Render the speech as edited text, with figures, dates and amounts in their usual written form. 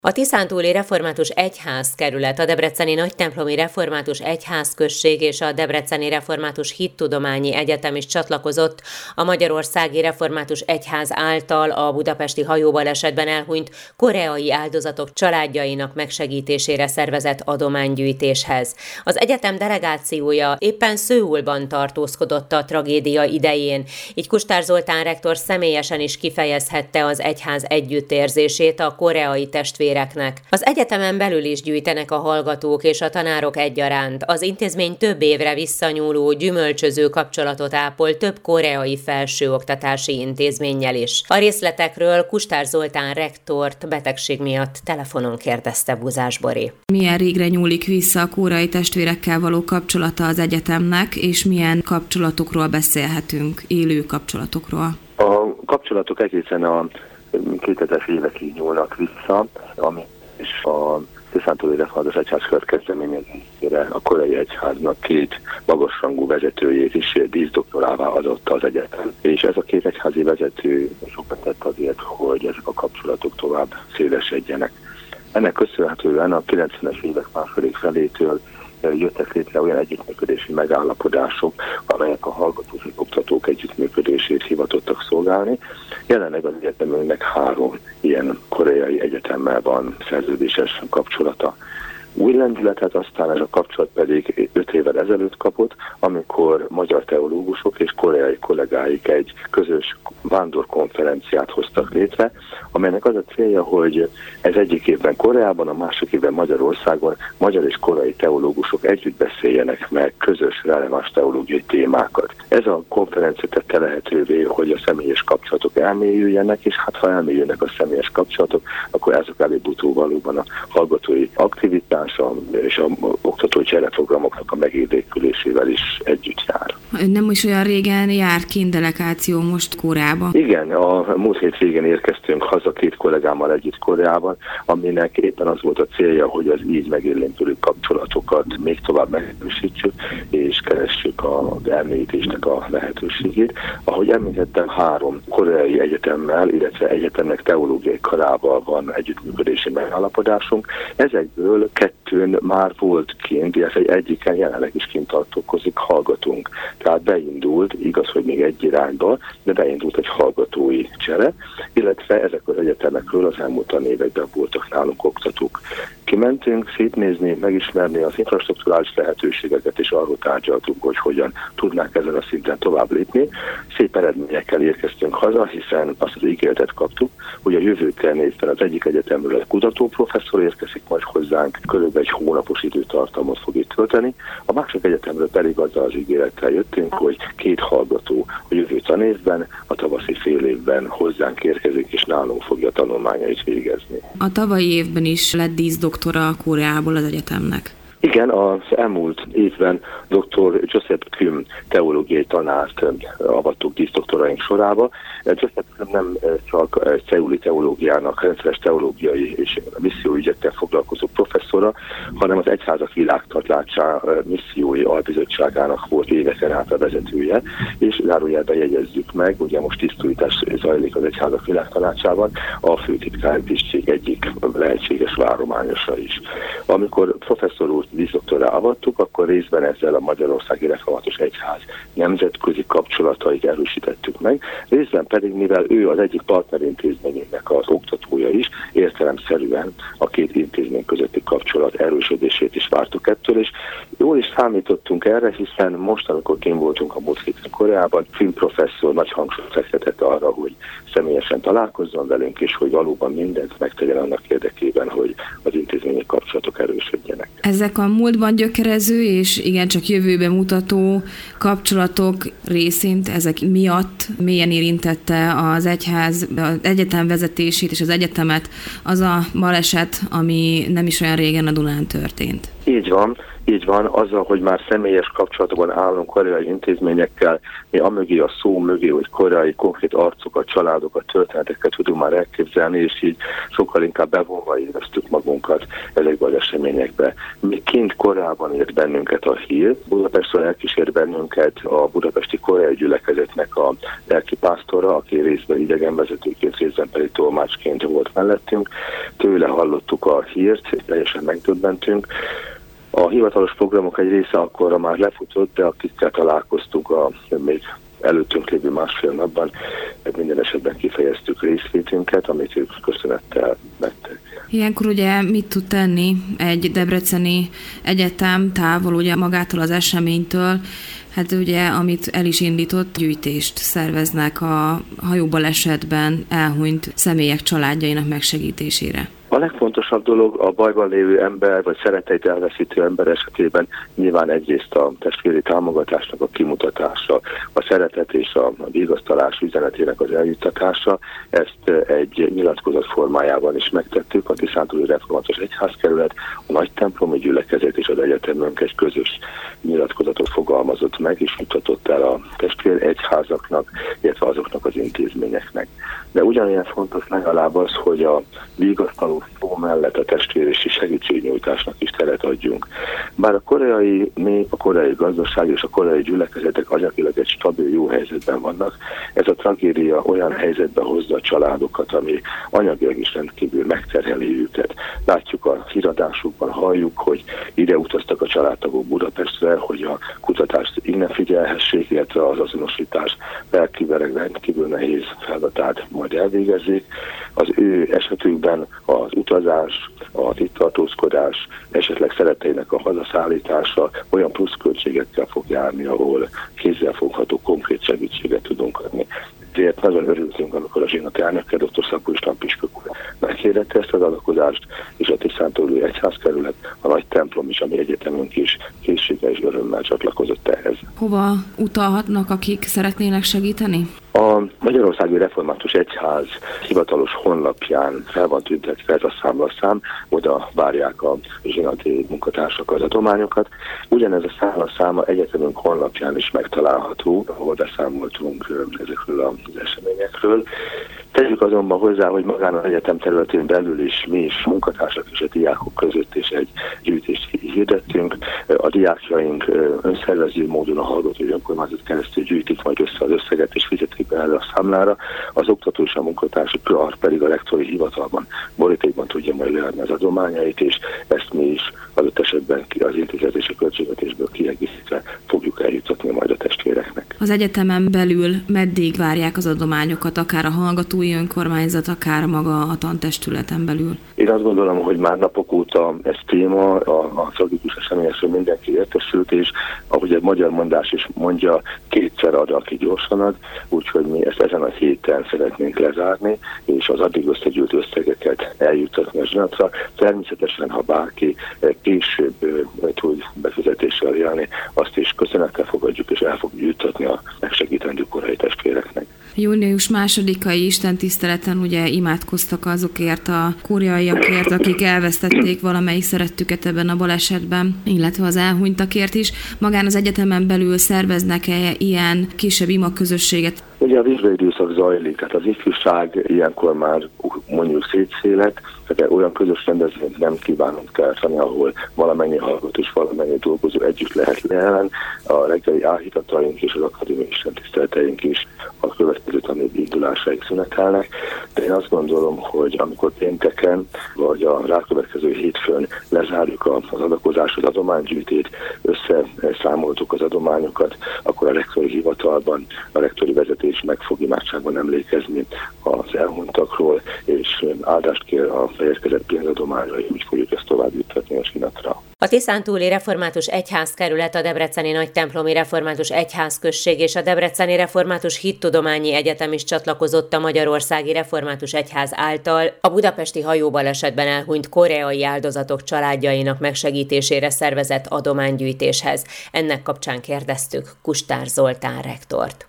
A Tiszántúli Református Egyház kerület, a Debreceni Nagytemplomi Református Egyházközség és a Debreceni Református Hittudományi Egyetem is csatlakozott a Magyarországi Református Egyház által a budapesti hajóbalesetben elhunyt koreai áldozatok családjainak megsegítésére szervezett adománygyűjtéshez. Az egyetem delegációja éppen Szöulban tartózkodott a tragédia idején, így Kustár Zoltán rektor személyesen is kifejezhette az egyház együttérzését a koreai testvéreknek. Az egyetemen belül is gyűjtenek a hallgatók és a tanárok egyaránt. Az intézmény több évre visszanyúló, gyümölcsöző kapcsolatot ápol több koreai felsőoktatási intézménnyel is. A részletekről Kustár Zoltán rektort betegség miatt telefonon kérdezte Buzás Bori. Milyen régre nyúlik vissza a koreai testvérekkel való kapcsolata az egyetemnek, és milyen kapcsolatokról beszélhetünk, élő kapcsolatokról? A kapcsolatok egészen a 2000-es évekig nyúlnak vissza, ami és a Tiszántúli Református Egyház kezdeményezésére a koreai egyháznak 2 magasrangú vezetőjét is díszdoktorává adotta az egyetem. És ez a 2 egyházi vezető sokat tett azért, hogy ezek a kapcsolatok tovább szélesedjenek. Ennek köszönhetően a 90-es évek második felétől jöttek létre olyan együttműködési megállapodások, amelyek a hallgatók és oktatók együttműködését hivatottak szolgálni. Jelenleg az egyetemünknek 3 ilyen koreai egyetemmel van szerződéses kapcsolata. Új lendületet aztán ez a kapcsolat pedig 5 évvel ezelőtt kapott, amikor magyar teológusok és koreai kollégáik egy közös vándorkonferenciát hoztak létre, amelynek az a célja, hogy ez egyik évben Koreában, a másik évben Magyarországon magyar és koreai teológusok együtt beszéljenek meg közös releváns teológiai témákat. Ez a konferencia tette lehetővé, hogy a személyes kapcsolatok elmélyüljenek, és hát ha elmélyülnek a személyes kapcsolatok, akkor ezek előbb-utóbb valóban a hallgatói aktivitás és a oktatói csereprogramoknak a megélénkülésével is együtt jár. Nem is olyan régen járt kint delegáció most Koreában. Igen, a múlt hét végén érkeztünk haza 2 kollégámmal együtt Koreában, aminek éppen az volt a célja, hogy az így megélénkülő kapcsolatokat még tovább megerősítsük, és keressük az elmélyítésnek a lehetőségét. Ahogy említettem, 3 koreai egyetemmel, illetve egyetemnek teológiai karával van együttműködési megállapodásunk. Ezekből 2 már volt kint, illetve egyiken jelenleg is kint tartózkodik hallgatónk. Tehát beindult, igaz, hogy még egy irányba, de beindult egy hallgatói csere, illetve ezek az egyetemekről az elmúlt években voltak nálunk oktatók. Kimentünk szétnézni, megismerni az infrastrukturális lehetőségeket, és arról tárgyaltunk, hogy hogyan tudnánk ezen a szinten tovább lépni. Szép eredményekkel érkeztünk haza, hiszen azt az ígéretet kaptuk, hogy a jövőkkel nézve az egyik egyetemről egy kutatóprofesszor érkezik majd hozzánk, körülbelül egy hónapos időtartamot fog itt tölteni. A másik egyetemről pedig azzal az ígérettel jöttünk, hogy 2 hallgató a jövő tanévben, a tavaszi fél évben hozzánk érkezik, és nálunk fogja a tanulmányait végezni. A tavalyi évben is lett díszdoktora Koreából az egyetemnek. Igen, az elmúlt évben dr. Joseph Küm teológiai tanárt avattuk díszdoktoraink sorába. Joseph Küm nem csak szeuli teológiának, rendszeres teológiai és misszióügyekkel foglalkozó professzora, hanem az Egyházak Világtartása missziói albizottságának volt éveken át a vezetője, és zárójelben jegyezzük meg, ugye most tisztújítás zajlik az Egyházak Világtanácsában, a főtitkári tisztség egyik lehetséges várományosa is. Amikor professzor úr díszdoktorrá avattuk, akkor részben ezzel a Magyarországi Református Egyház nemzetközi kapcsolatait erősítettük meg, részben pedig, mivel ő az egyik partnerintézményének az oktatója is, értelemszerűen a 2 intézmény közötti kapcsolat erősödését is vártuk ettől, és jól is számítottunk erre, hiszen most, amikor kint voltunk a múlt héten Koreában, Küm professzor nagy hangsúlyt fektetett arra, hogy személyesen találkozzon velünk, és hogy valóban mindent megtegyen annak érdekében, hogy az intézményi kapcsolatok erősödjenek. Ezek a múltban gyökerező és igencsak jövőbe mutató kapcsolatok részint ezek miatt mélyen érintette az egyház, az egyetem vezetését és az egyetemet az a baleset, ami nem is olyan régen a Dunán történt. Így van, azzal, hogy már személyes kapcsolatban állunk koreai intézményekkel, mi amögé a szó mögé, hogy koreai konkrét arcokat, családokat, történeteket tudunk már elképzelni, és így sokkal inkább bevonva éreztük magunkat ezekbe az eseményekbe. Mi kint Koreában ért bennünket a hír, Budapestről elkísért bennünket a budapesti koreai gyülekezetnek a lelkipásztora, aki részben idegenvezetőként, részben pedig tolmácsként volt mellettünk. Tőle hallottuk a hírt, teljesen megdöbbentünk. A hivatalos programok egy része akkorra már lefutott, de akikkel találkoztunk a még előttünk lévő másfél napban, minden esetben kifejeztük részvétünket, amit ők köszönettel vettek. Ilyenkor ugye mit tud tenni egy debreceni egyetem távol ugye magától az eseménytől? Hát ugye, amit el is indított, gyűjtést szerveznek a hajóbalesetben elhunyt személyek családjainak megsegítésére. A legfontosabb dolog a bajban lévő ember, vagy szeretteit elveszítő ember esetében nyilván egyrészt a testvéri támogatásnak a kimutatása, a szeretet és a vigasztalás üzenetének az eljuttatása. Ezt egy nyilatkozat formájában is megtettük. A Tiszántúli Református Egyházkerület, a nagy templomi gyülekezet és az egyetemünk egy közös nyilatkozatot fogalmazott meg, és mutatott el a testvér egyházaknak, illetve azoknak az intézményeknek. De ugyanilyen fontos legalább az, hogy a vigasztaló szó mellett a testvérési segítségnyújtásnak is teret adjunk. Bár a koreai nép, a koreai gazdaság és a koreai gyülekezetek anyagilag egy stabil, jó helyzetben vannak, ez a tragédia olyan helyzetbe hozza a családokat, ami anyagilag is rendkívül megterheli őket. Látjuk a híradásokban, halljuk, hogy ide utaztak a családtagok Budapestre, hogy a kutatást innen figyelhessék, illetve az azonosítás rendkívül nehéz feladatát majd elvégezzék. Az ő esetükben az utazás, az itt tartózkodás, esetleg szeretteinek a hazaszállítása olyan pluszköltségekkel fog járni, ahol kézzelfogható konkrét segítséget tudunk adni. Ezért nagyon örültünk, amikor a zsinat elnöke, dr. Szabó István püspök úr meghirdette ezt az adakozást, és a Tiszántúli Egyházkerület, a nagy templom is, ami egyetemünk is készséggel és örömmel csatlakozott ehhez. Hova utalhatnak, akik szeretnének segíteni? A Magyarországi Református Egyház hivatalos honlapján fel van tüntetve ez a számlaszám, oda várják a zsinati munkatársak az adományokat. Ugyanez a számlaszáma egyetemünk honlapján is megtalálható, ahol beszámoltunk ezekről az eseményekről. Tegyük azonban hozzá, hogy magán az egyetem területén belül is mi is munkatársak és a diákok között is egy gyűjtést hirdettünk. A diákjaink önszervező módon a hallgatói önkormányzat keresztül gyűjtik majd össze az összeget és fizetik be erre a számlára. Az oktató és a munkatársak pedig a rektori hivatalban borítékban tudja majd leadni az adományait, és ezt mi is adott esetben az intézkedési költségvetésből kiegészítve fogjuk eljuttatni majd a testvéreknek. Az egyetemen belül meddig várják az adományokat, akár a hallgatói önkormányzat, akár maga a tantestületen belül? Én azt gondolom, hogy már napok óta ez téma, a tragikus eseményekről mindenki értesült, és ahogy egy magyar mondás is mondja, kétszer ad, aki gyorsan ad, úgyhogy mi ezt ezen a héten szeretnénk lezárni, és az addig összegyűlt összegeket eljuttatni a zsinatra. Természetesen, ha bárki később tud befizetéssel élni, azt is köszönettel fogadjuk, és el fogjuk juttatni a megsegítendő korai testvéreknek. Június 2-ai istentiszteleten ugye imádkoztak azokért a koreaiakért, akik elvesztették valamelyik szerettüket ebben a balesetben, illetve az elhunytakért is. Magán az egyetemen belül szerveznek-e ilyen kisebb imaközösséget? Ugye a vizsgai időszak zajlik, tehát az ifjúság ilyenkor már mondjuk szétszélet, tehát olyan közös rendezvényt nem kívánunk tartani, ahol valamennyi hallgató és valamennyi dolgozó együtt lehet jelen. A reggeli áhítataink és az akadémiai istentiszteleteink is a következő tanév indulásáig szünetelnek, de én azt gondolom, hogy amikor pénteken vagy a rákövetkező hétfőn lezárjuk az adakozás, az adománygyűjtét, összeszámoltuk az adományokat, akkor a rektori hivatalban a rektori vezetés meg fog imádságban emlékezni az elhunytakról, és áldást kér a beérkezett pénzadományra, és úgy fogjuk ezt tovább juttatni a zsinatra. A Tiszántúli Református Egyházkerület, a Debreceni Nagytemplomi Református Egyházközség és a Debreceni Református Hittudományi Egyetem is csatlakozott a Magyarországi Református Egyház által a budapesti hajóbalesetben elhunyt koreai áldozatok családjainak megsegítésére szervezett adománygyűjtéshez. Ennek kapcsán kérdeztük Kustár Zoltán rektort.